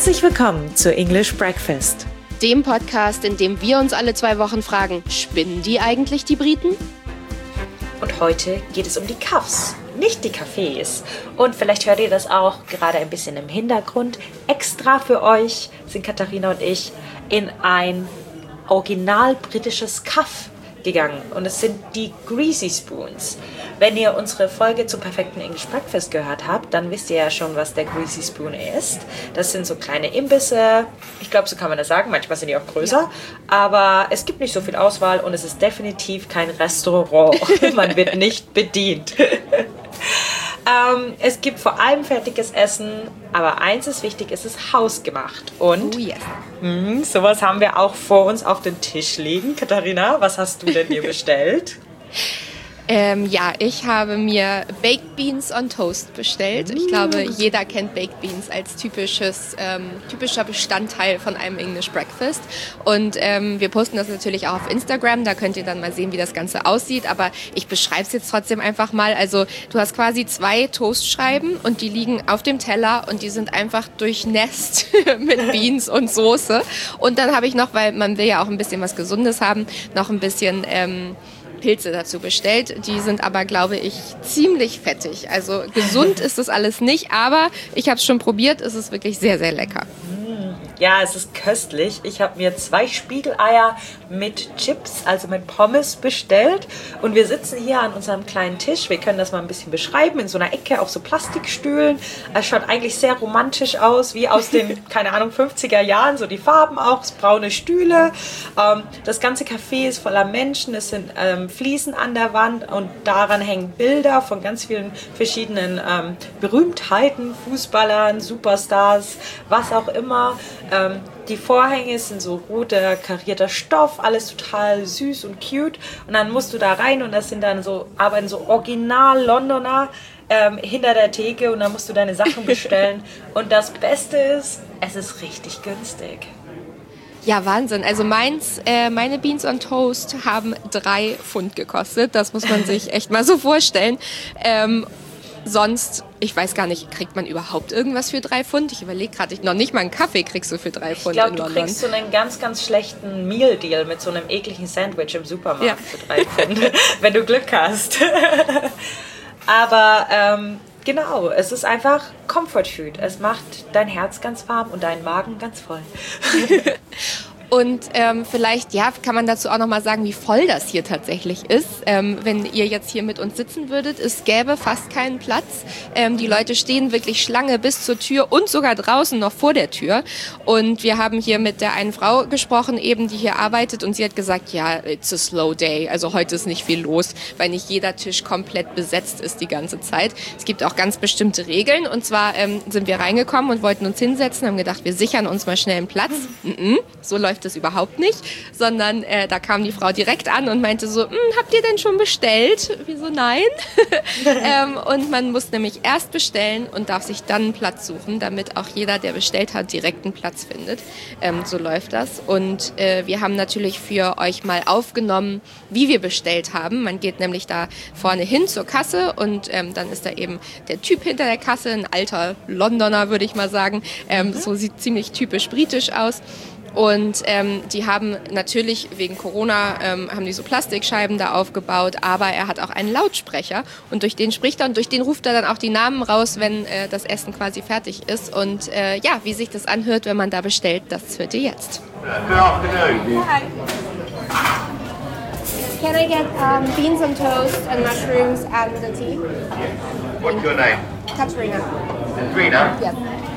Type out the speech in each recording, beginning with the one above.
Herzlich willkommen zu English Breakfast, dem Podcast, in dem wir uns alle 2 Wochen fragen, spinnen die eigentlich, die Briten? Und heute geht es um die Cuffs, nicht die Cafés. Und vielleicht hört ihr das auch gerade ein bisschen im Hintergrund. Extra für euch sind Katharina und ich in ein original britisches Cuff gegangen. Und es sind die Greasy Spoons. Wenn ihr unsere Folge zum perfekten English Breakfast gehört habt, dann wisst ihr ja schon, was der Greasy Spoon ist. Das sind so kleine Imbisse. Ich glaube, so kann man das sagen. Manchmal sind die auch größer. Ja. Aber es gibt nicht so viel Auswahl und es ist definitiv kein Restaurant. Man wird nicht bedient. Es gibt vor allem fertiges Essen, aber eins ist wichtig, es ist hausgemacht. Und sowas haben wir auch vor uns auf dem Tisch liegen. Katharina, was hast du denn hier bestellt? Ich habe mir Baked Beans on Toast bestellt. Ich glaube, jeder kennt Baked Beans als typischer Bestandteil von einem English Breakfast. Und wir posten das natürlich auch auf Instagram, da könnt ihr dann mal sehen, wie das Ganze aussieht. Aber ich beschreibe es jetzt trotzdem einfach mal. Also du hast quasi 2 Toastscheiben und die liegen auf dem Teller und die sind einfach durchnässt mit Beans und Soße. Und dann habe ich noch, weil man will ja auch ein bisschen was Gesundes haben, noch ein bisschen Pilze dazu bestellt. Die sind aber, glaube ich, ziemlich fettig. Also gesund ist das alles nicht, aber ich habe es schon probiert. Es ist wirklich sehr, sehr lecker. Ja, es ist köstlich. Ich habe mir 2 Spiegeleier mit Chips, also mit Pommes bestellt. Und wir sitzen hier an unserem kleinen Tisch. Wir können das mal ein bisschen beschreiben. In so einer Ecke auf so Plastikstühlen. Es schaut eigentlich sehr romantisch aus, wie aus den, keine Ahnung, 50er Jahren. So die Farben auch, braune Stühle. Das ganze Café ist voller Menschen. Es sind Fliesen an der Wand und daran hängen Bilder von ganz vielen verschiedenen Berühmtheiten, Fußballern, Superstars, was auch immer. Die Vorhänge sind so roter, karierter Stoff, alles total süß und cute. Und dann musst du da rein und das sind dann arbeiten so Original-Londoner hinter der Theke und dann musst du deine Sachen bestellen. Und das Beste ist, es ist richtig günstig. Ja, Wahnsinn. Also meine Beans on Toast haben 3 Pfund gekostet. Das muss man sich echt mal so vorstellen. Sonst, ich weiß gar nicht, kriegt man überhaupt irgendwas für 3 Pfund? Ich überlege gerade, noch nicht mal einen Kaffee kriegst du für 3 Pfund in London. Ich glaube, du kriegst so einen ganz, ganz schlechten Meal-Deal mit so einem ekligen Sandwich im Supermarkt für 3 Pfund, wenn du Glück hast. Aber genau, es ist einfach Comfort Food. Es macht dein Herz ganz warm und deinen Magen ganz voll. Und vielleicht kann man dazu auch nochmal sagen, wie voll das hier tatsächlich ist. Wenn ihr jetzt hier mit uns sitzen würdet, es gäbe fast keinen Platz. Die Leute stehen wirklich Schlange bis zur Tür und sogar draußen noch vor der Tür. Und wir haben hier mit der einen Frau gesprochen, eben die hier arbeitet, und sie hat gesagt, ja, it's a slow day. Also heute ist nicht viel los, weil nicht jeder Tisch komplett besetzt ist die ganze Zeit. Es gibt auch ganz bestimmte Regeln. Und zwar sind wir reingekommen und wollten uns hinsetzen, haben gedacht, wir sichern uns mal schnell einen Platz. So läuft das überhaupt nicht, sondern da kam die Frau direkt an und meinte so, habt ihr denn schon bestellt? Wieso nein? Und man muss nämlich erst bestellen und darf sich dann einen Platz suchen, damit auch jeder, der bestellt hat, direkt einen Platz findet. So läuft das. Und wir haben natürlich für euch mal aufgenommen, wie wir bestellt haben. Man geht nämlich da vorne hin zur Kasse und dann ist da eben der Typ hinter der Kasse, ein alter Londoner, würde ich mal sagen. So sieht ziemlich typisch britisch aus. Und die haben natürlich wegen Corona haben die so Plastikscheiben da aufgebaut, aber er hat auch einen Lautsprecher und durch den spricht er und durch den ruft er dann auch die Namen raus, wenn das Essen quasi fertig ist. Und wie sich das anhört, wenn man da bestellt, das hört ihr jetzt. Good afternoon. Hi. Can I get beans on toast and mushrooms and the tea? What's your name? Katrina. Katrina? Yes.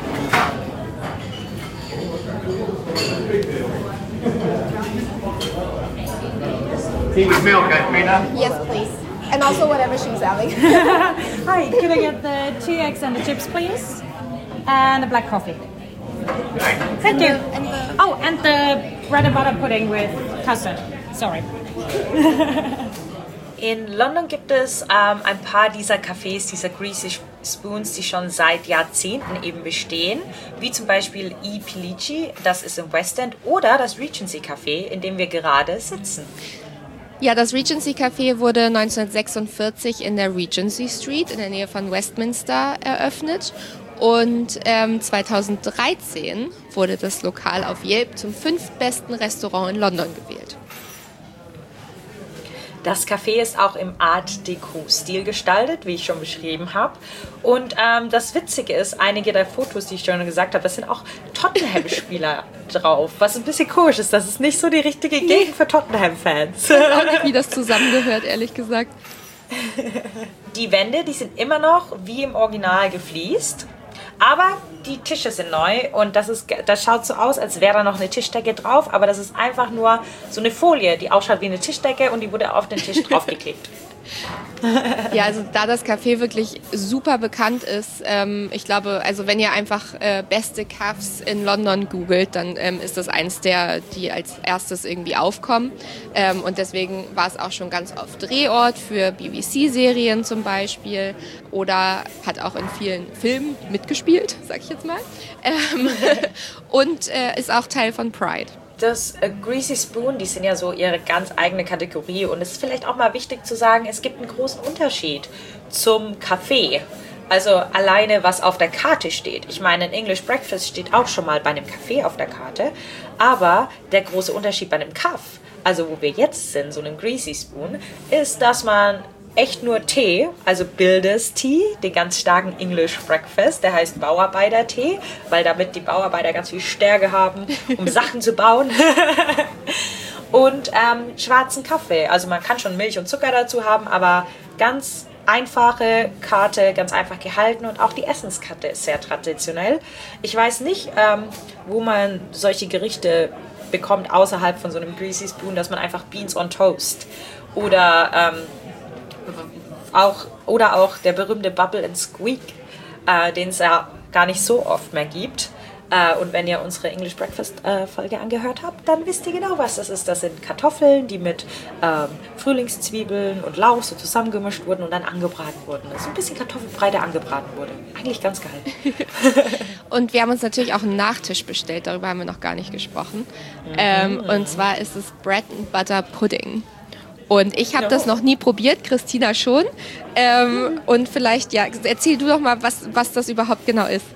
Tea with milk, Katrina? Yes, please. And also whatever she's having. Hi, could I get the 2 eggs and the chips, please? And a black coffee. Thank you. And the bread and butter pudding with custard. Sorry. In London gibt es ein paar dieser Cafés, dieser Greasy Spoons, die schon seit Jahrzehnten eben bestehen, wie zum Beispiel E. Pilici, das ist im West End, oder das Regency Café, in dem wir gerade sitzen. Ja, das Regency Café wurde 1946 in der Regency Street in der Nähe von Westminster eröffnet Und 2013 wurde das Lokal auf Yelp zum 5. besten Restaurant in London gewählt. Das Café ist auch im Art Deco-Stil gestaltet, wie ich schon beschrieben habe. Und das Witzige ist, einige der Fotos, die ich schon gesagt habe, das sind auch Tottenham-Spieler drauf. Was ein bisschen komisch ist, das ist nicht so die richtige Gegend für Tottenham-Fans. Ich weiß auch nicht, wie das zusammengehört, ehrlich gesagt. Die Wände, die sind immer noch wie im Original gefliest. Aber die Tische sind neu und das schaut so aus, als wäre da noch eine Tischdecke drauf, aber das ist einfach nur so eine Folie, die ausschaut wie eine Tischdecke und die wurde auf den Tisch draufgeklebt. Ja, also da das Café wirklich super bekannt ist, ich glaube, also wenn ihr einfach beste Cafés in London googelt, dann ist das eins der, die als erstes irgendwie aufkommen. Und deswegen war es auch schon ganz oft Drehort für BBC-Serien zum Beispiel oder hat auch in vielen Filmen mitgespielt, sag ich jetzt mal. Und ist auch Teil von Pride. Das Greasy Spoon, die sind ja so ihre ganz eigene Kategorie und es ist vielleicht auch mal wichtig zu sagen, es gibt einen großen Unterschied zum Café. Also alleine, was auf der Karte steht. Ich meine, ein English Breakfast steht auch schon mal bei einem Café auf der Karte, aber der große Unterschied bei einem Kaff, also wo wir jetzt sind, so einem Greasy Spoon, ist, dass man echt nur Tee, also Builders Tea, den ganz starken English Breakfast, der heißt Bauarbeiter-Tee, weil damit die Bauarbeiter ganz viel Stärke haben, um Sachen zu bauen. Und schwarzen Kaffee, also man kann schon Milch und Zucker dazu haben, aber ganz einfache Karte, ganz einfach gehalten und auch die Essenskarte ist sehr traditionell. Ich weiß nicht, wo man solche Gerichte bekommt außerhalb von so einem Greasy Spoon, dass man einfach Beans on Toast oder auch der berühmte Bubble and Squeak, den es ja gar nicht so oft mehr gibt. Und wenn ihr unsere English Breakfast Folge angehört habt, dann wisst ihr genau, was das ist. Das sind Kartoffeln, die mit Frühlingszwiebeln und Lauch so zusammengemischt wurden und dann angebraten wurden. Das ist ein bisschen Kartoffelbrei, der angebraten wurde. Eigentlich ganz geil. Und wir haben uns natürlich auch einen Nachtisch bestellt, darüber haben wir noch gar nicht gesprochen. Und zwar ist es Bread and Butter Pudding. Und ich habe das noch nie probiert, Christina schon. Und vielleicht, ja, erzähl du doch mal, was das überhaupt genau ist.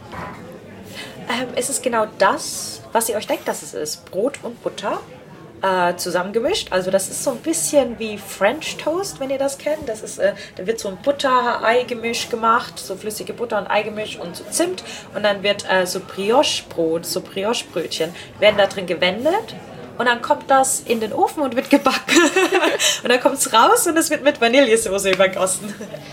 Es ist genau das, was ihr euch denkt, dass es ist. Brot und Butter zusammengemischt. Also das ist so ein bisschen wie French Toast, wenn ihr das kennt. Das ist, da wird so ein Butter-Ei-Gemisch gemacht, so flüssige Butter- und Ei-Gemisch und so Zimt. Und dann wird so Brioche-Brot, so Brioche-Brötchen, werden da drin gewendet. Und dann kommt das in den Ofen und wird gebacken. Und dann kommt es raus und es wird mit Vanillesoße übergossen.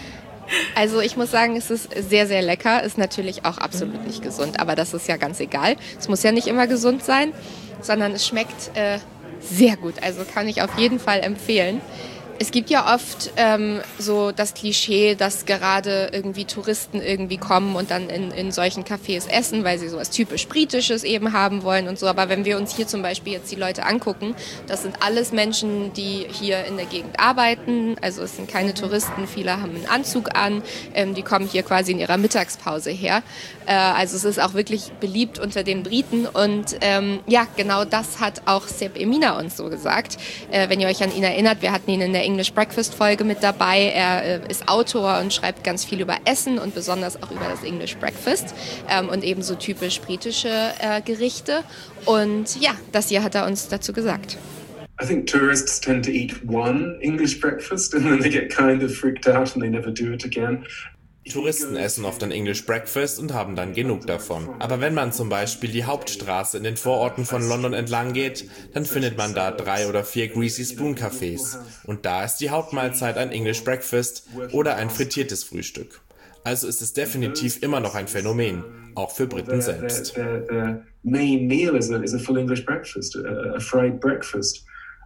Also ich muss sagen, es ist sehr, sehr lecker. Ist natürlich auch absolut nicht gesund, aber das ist ja ganz egal. Es muss ja nicht immer gesund sein, sondern es schmeckt sehr gut. Also kann ich auf jeden Fall empfehlen. Es gibt ja oft so das Klischee, dass gerade irgendwie Touristen irgendwie kommen und dann in solchen Cafés essen, weil sie sowas typisch Britisches eben haben wollen und so. Aber wenn wir uns hier zum Beispiel jetzt die Leute angucken, das sind alles Menschen, die hier in der Gegend arbeiten. Also es sind keine Touristen, viele haben einen Anzug an, die kommen hier quasi in ihrer Mittagspause her. Also es ist auch wirklich beliebt unter den Briten und ja, genau das hat auch Sepp Emina uns so gesagt. Wenn ihr euch an ihn erinnert, wir hatten ihn in der English Breakfast Folge mit dabei. Er ist Autor und schreibt ganz viel über Essen und besonders auch über das English Breakfast und eben so typisch britische Gerichte. Und ja, das hier hat er uns dazu gesagt. I think tourists tend to eat one English breakfast and then they get kind of freaked out and they never do it again. Touristen essen oft ein English Breakfast und haben dann genug davon. Aber wenn man zum Beispiel die Hauptstraße in den Vororten von London entlang geht, dann findet man da 3 oder 4 Greasy Spoon Cafés. Und da ist die Hauptmahlzeit ein English Breakfast oder ein frittiertes Frühstück. Also ist es definitiv immer noch ein Phänomen, auch für Briten selbst. The main meal is a full English breakfast, a fried breakfast.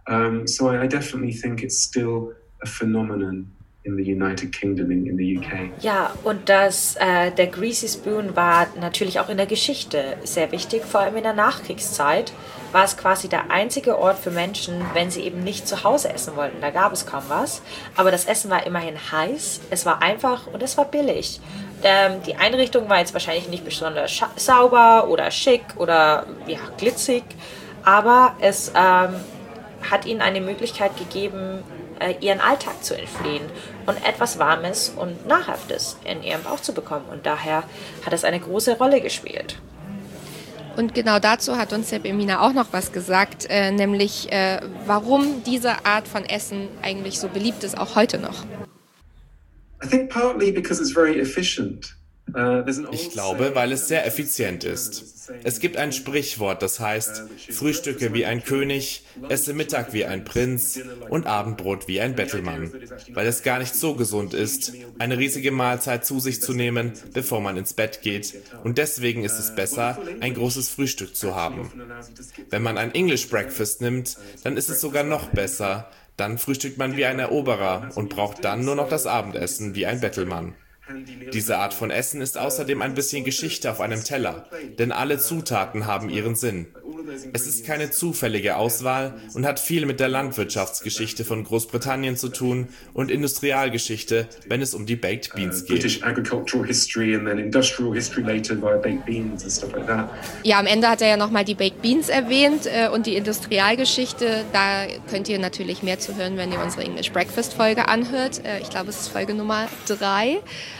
So I definitely think it's still a phenomenon in the United Kingdom, in the UK. Ja, und der Greasy Spoon war natürlich auch in der Geschichte sehr wichtig, vor allem in der Nachkriegszeit war es quasi der einzige Ort für Menschen, wenn sie eben nicht zu Hause essen wollten. Da gab es kaum was, aber das Essen war immerhin heiß, es war einfach und es war billig. Die Einrichtung war jetzt wahrscheinlich nicht besonders sauber oder schick oder ja, glitzig, aber es hat ihnen eine Möglichkeit gegeben, ihren Alltag zu entfliehen und etwas Warmes und Nahrhaftes in ihrem Bauch zu bekommen. Und daher hat es eine große Rolle gespielt. Und genau dazu hat uns Herr Emina auch noch was gesagt, nämlich warum diese Art von Essen eigentlich so beliebt ist, auch heute noch. I think partly because it's very efficient. Ich glaube, weil es sehr effizient ist. Es gibt ein Sprichwort, das heißt, frühstücke wie ein König, esse Mittag wie ein Prinz und Abendbrot wie ein Bettelmann. Weil es gar nicht so gesund ist, eine riesige Mahlzeit zu sich zu nehmen, bevor man ins Bett geht. Und deswegen ist es besser, ein großes Frühstück zu haben. Wenn man ein English Breakfast nimmt, dann ist es sogar noch besser. Dann frühstückt man wie ein Eroberer und braucht dann nur noch das Abendessen wie ein Bettelmann. Diese Art von Essen ist außerdem ein bisschen Geschichte auf einem Teller, denn alle Zutaten haben ihren Sinn. Es ist keine zufällige Auswahl und hat viel mit der Landwirtschaftsgeschichte von Großbritannien zu tun und Industrialgeschichte, wenn es um die Baked Beans geht. Ja, am Ende hat er ja nochmal die Baked Beans erwähnt und die Industrialgeschichte. Da könnt ihr natürlich mehr zu hören, wenn ihr unsere English Breakfast Folge anhört. Ich glaube, es ist Folge Nummer 3.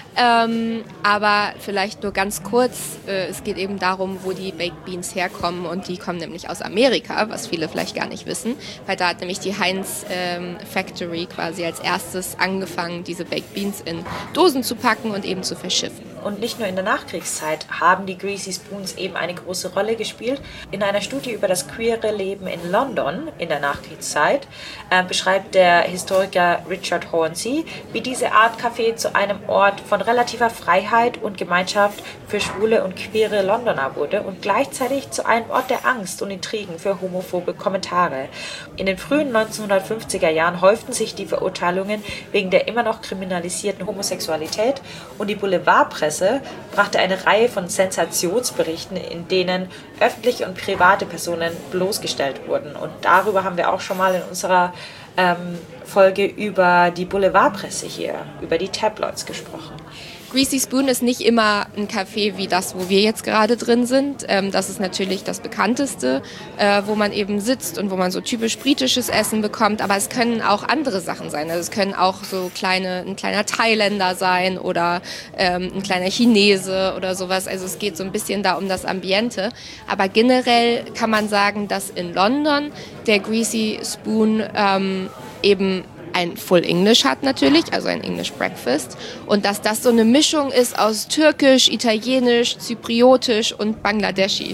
Aber vielleicht nur ganz kurz, es geht eben darum, wo die Baked Beans herkommen, und die kommen nämlich aus Amerika, was viele vielleicht gar nicht wissen, weil da hat nämlich die Heinz Factory quasi als erstes angefangen, diese Baked Beans in Dosen zu packen und eben zu verschiffen. Und nicht nur in der Nachkriegszeit haben die Greasy Spoons eben eine große Rolle gespielt. In einer Studie über das queere Leben in London in der Nachkriegszeit beschreibt der Historiker Richard Hornsey, wie diese Art Café zu einem Ort von relativer Freiheit und Gemeinschaft für schwule und queere Londoner wurde und gleichzeitig zu einem Ort der Angst und Intrigen für homophobe Kommentare. In den frühen 1950er Jahren häuften sich die Verurteilungen wegen der immer noch kriminalisierten Homosexualität, und die Boulevardpresse brachte eine Reihe von Sensationsberichten, in denen öffentliche und private Personen bloßgestellt wurden. Und darüber haben wir auch schon mal in unserer Folge über die Boulevardpresse hier, über die Tabloids gesprochen. Greasy Spoon ist nicht immer ein Café wie das, wo wir jetzt gerade drin sind. Das ist natürlich das bekannteste, wo man eben sitzt und wo man so typisch britisches Essen bekommt. Aber es können auch andere Sachen sein. Also es können auch so ein kleiner Thailänder sein oder ein kleiner Chinese oder sowas. Also es geht so ein bisschen da um das Ambiente. Aber generell kann man sagen, dass in London der Greasy Spoon eben ein Full English hat natürlich, also ein English Breakfast, und dass das so eine Mischung ist aus Türkisch, Italienisch, Zypriotisch und Bangladeschi.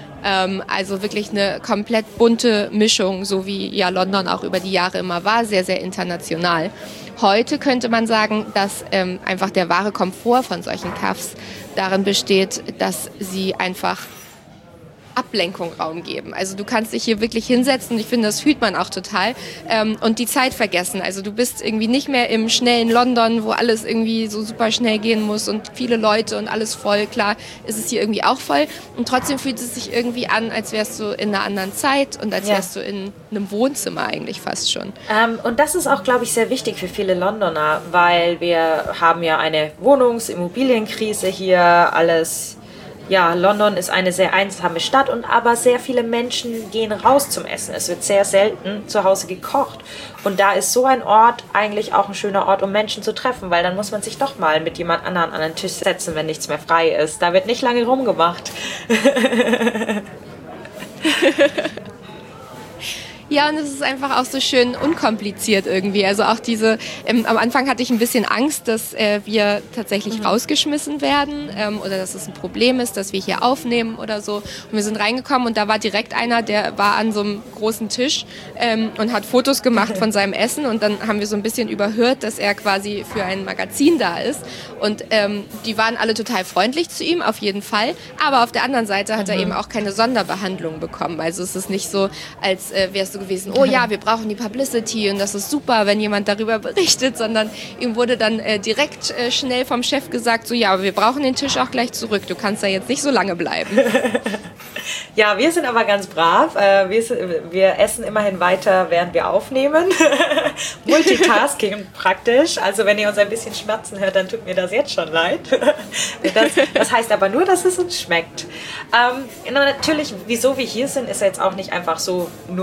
Also wirklich eine komplett bunte Mischung, so wie ja London auch über die Jahre immer war, sehr, sehr international. Heute könnte man sagen, dass einfach der wahre Komfort von solchen Cafés darin besteht, dass sie einfach Ablenkung Raum geben. Also du kannst dich hier wirklich hinsetzen, ich finde, das fühlt man auch total, und die Zeit vergessen. Also du bist irgendwie nicht mehr im schnellen London, wo alles irgendwie so super schnell gehen muss und viele Leute und alles voll. Klar ist es hier irgendwie auch voll, und trotzdem fühlt es sich irgendwie an, als wärst du in einer anderen Zeit und als wärst du in einem Wohnzimmer eigentlich fast schon. Und das ist auch, glaube ich, sehr wichtig für viele Londoner, weil wir haben ja eine Wohnungs-Immobilienkrise hier, alles. Ja, London ist eine sehr einsame Stadt, und aber sehr viele Menschen gehen raus zum Essen. Es wird sehr selten zu Hause gekocht. Und da ist so ein Ort eigentlich auch ein schöner Ort, um Menschen zu treffen, weil dann muss man sich doch mal mit jemand anderem an den Tisch setzen, wenn nichts mehr frei ist. Da wird nicht lange rumgemacht. Ja, und es ist einfach auch so schön unkompliziert irgendwie. Also auch diese, am Anfang hatte ich ein bisschen Angst, dass wir tatsächlich rausgeschmissen werden oder dass es ein Problem ist, dass wir hier aufnehmen oder so. Und wir sind reingekommen und da war direkt einer, der war an so einem großen Tisch und hat Fotos gemacht von seinem Essen, und dann haben wir so ein bisschen überhört, dass er quasi für ein Magazin da ist. Und die waren alle total freundlich zu ihm, auf jeden Fall. Aber auf der anderen Seite hat er eben auch keine Sonderbehandlung bekommen. Also es ist nicht so, als wärst du gewesen, oh ja, wir brauchen die Publicity und das ist super, wenn jemand darüber berichtet, sondern ihm wurde dann direkt schnell vom Chef gesagt, so ja, aber wir brauchen den Tisch auch gleich zurück, du kannst da jetzt nicht so lange bleiben. Ja, wir sind aber ganz brav. Wir essen immerhin weiter, während wir aufnehmen. Multitasking praktisch. Also wenn ihr uns ein bisschen schmerzen hört, dann tut mir das jetzt schon leid. Das heißt aber nur, dass es uns schmeckt. Natürlich, wieso wir hier sind, ist jetzt auch nicht einfach so, nur weil wir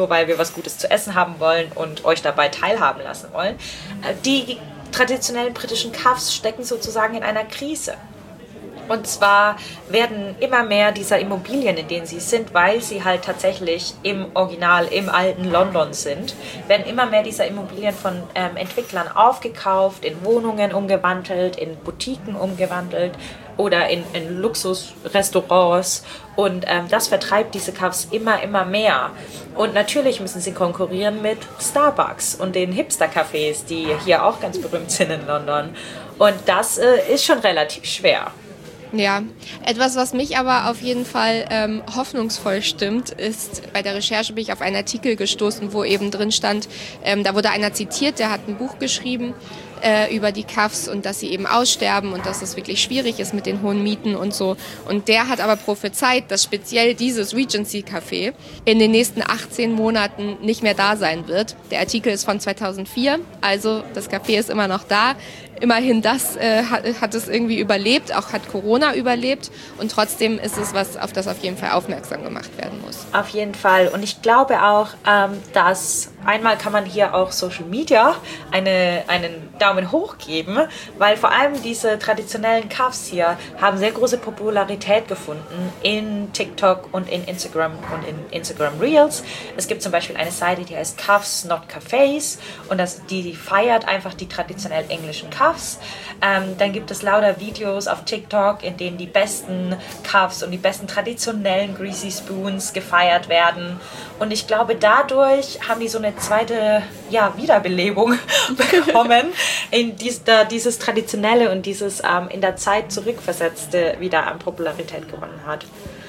was Gutes zu essen haben wollen und euch dabei teilhaben lassen wollen. Die traditionellen britischen Cafés stecken sozusagen in einer Krise. Und zwar werden immer mehr dieser Immobilien, in denen sie sind, weil sie halt tatsächlich im Original, im alten London sind, werden immer mehr dieser Immobilien von Entwicklern aufgekauft, in Wohnungen umgewandelt, in Boutiquen umgewandelt oder in Luxusrestaurants. Und das vertreibt diese Cafés immer mehr. Und natürlich müssen sie konkurrieren mit Starbucks und den Hipster-Cafés, die hier auch ganz berühmt sind in London. Und das ist schon relativ schwer. Ja, etwas, was mich aber auf jeden Fall hoffnungsvoll stimmt, ist, bei der Recherche bin ich auf einen Artikel gestoßen, wo eben drin stand, da wurde einer zitiert, der hat ein Buch geschrieben über die Cafés und dass sie eben aussterben und dass es wirklich schwierig ist mit den hohen Mieten und so. Und der hat aber prophezeit, dass speziell dieses Regency Café in den nächsten 18 Monaten nicht mehr da sein wird. Der Artikel ist von 2004, also das Café ist immer noch da. Immerhin das hat es irgendwie überlebt, auch hat Corona überlebt und trotzdem ist es was, auf das auf jeden Fall aufmerksam gemacht werden muss. Auf jeden Fall und ich glaube auch, dass einmal kann man hier auch Social Media einen Daumen hoch geben, weil vor allem diese traditionellen Cafés hier haben sehr große Popularität gefunden in TikTok und in Instagram und in Instagram Reels. Es gibt zum Beispiel eine Seite, die heißt Cafés Not Cafés und die feiert einfach die traditionell englischen Cafés. Dann gibt es lauter Videos auf TikTok, in denen die besten Cafés und die besten traditionellen Greasy Spoons gefeiert werden. Und ich glaube, dadurch haben die so eine zweite Wiederbelebung bekommen, in dieses Traditionelle und dieses in der Zeit zurückversetzte wieder an Popularität gewonnen hat.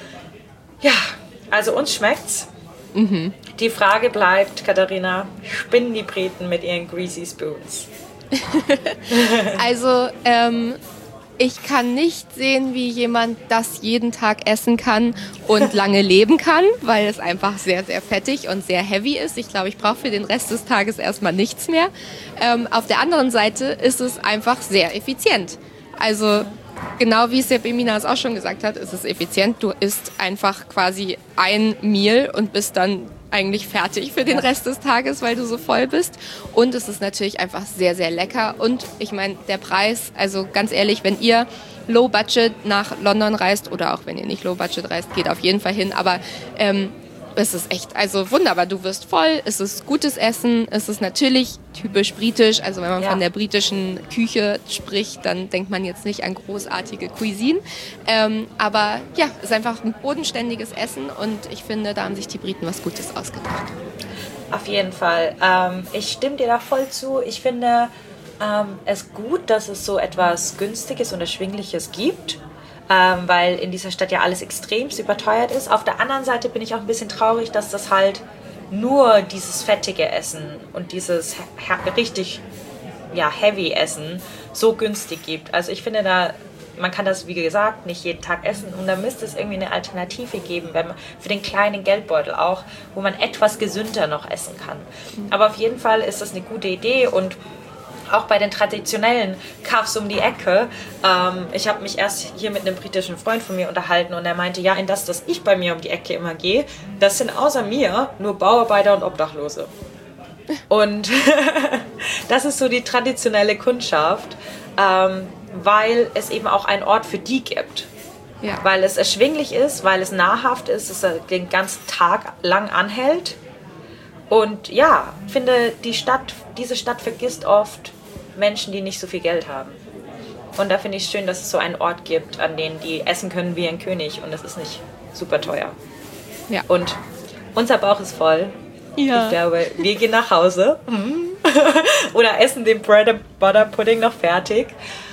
Ja, also uns schmeckt's. Mhm. Die Frage bleibt, Katharina, spinnen die Briten mit ihren Greasy Spoons? Also, ich kann nicht sehen, wie jemand das jeden Tag essen kann und lange leben kann, weil es einfach sehr, sehr fettig und sehr heavy ist. Ich glaube, ich brauche für den Rest des Tages erstmal nichts mehr. Auf der anderen Seite ist es einfach sehr effizient. Also genau wie es der Bemina auch schon gesagt hat, ist es effizient. Du isst einfach quasi ein Meal und bist dann eigentlich fertig für den Rest des Tages, weil du so voll bist. Und es ist natürlich einfach sehr, sehr lecker. Und ich meine, der Preis, also ganz ehrlich, wenn ihr Low Budget nach London reist oder auch wenn ihr nicht Low Budget reist, geht auf jeden Fall hin. Aber es ist echt, also wunderbar. Du wirst voll, es ist gutes Essen, es ist natürlich typisch britisch. Also wenn man von der britischen Küche spricht, dann denkt man jetzt nicht an großartige Cuisine. Aber ja, es ist einfach ein bodenständiges Essen und ich finde, da haben sich die Briten was Gutes ausgedacht. Auf jeden Fall. Ich stimme dir da voll zu. Ich finde es gut, dass es so etwas Günstiges und Erschwingliches gibt. Weil in dieser Stadt ja alles extremst überteuert ist. Auf der anderen Seite bin ich auch ein bisschen traurig, dass das halt nur dieses fettige Essen und dieses richtig heavy Essen so günstig gibt. Also ich finde man kann das, wie gesagt, nicht jeden Tag essen und da müsste es irgendwie eine Alternative geben, für den kleinen Geldbeutel auch, wo man etwas gesünder noch essen kann. Aber auf jeden Fall ist das eine gute Idee und auch bei den traditionellen Cafés um die Ecke. Ich habe mich erst hier mit einem britischen Freund von mir unterhalten und er meinte, ja, in das ich bei mir um die Ecke immer gehe, das sind außer mir nur Bauarbeiter und Obdachlose. Und das ist so die traditionelle Kundschaft, weil es eben auch einen Ort für die gibt. Ja. Weil es erschwinglich ist, weil es nahrhaft ist, es den ganzen Tag lang anhält. Und ja, ich finde, diese Stadt vergisst oft Menschen, die nicht so viel Geld haben. Und da finde ich es schön, dass es so einen Ort gibt, an dem die essen können wie ein König und es ist nicht super teuer. Ja. Und unser Bauch ist voll. Ja. Ich glaube, wir gehen nach Hause oder essen den Bread and Butter Pudding noch fertig.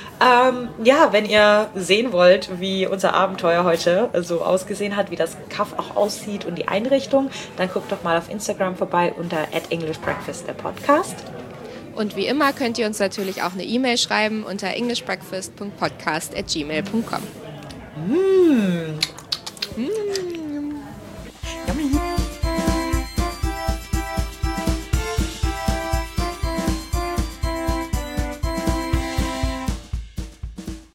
Wenn ihr sehen wollt, wie unser Abenteuer heute so ausgesehen hat, wie das Kaff auch aussieht und die Einrichtung, dann guckt doch mal auf Instagram vorbei unter @EnglishBreakfast, der Podcast. Und wie immer könnt ihr uns natürlich auch eine E-Mail schreiben unter englishbreakfast.podcast@gmail.com.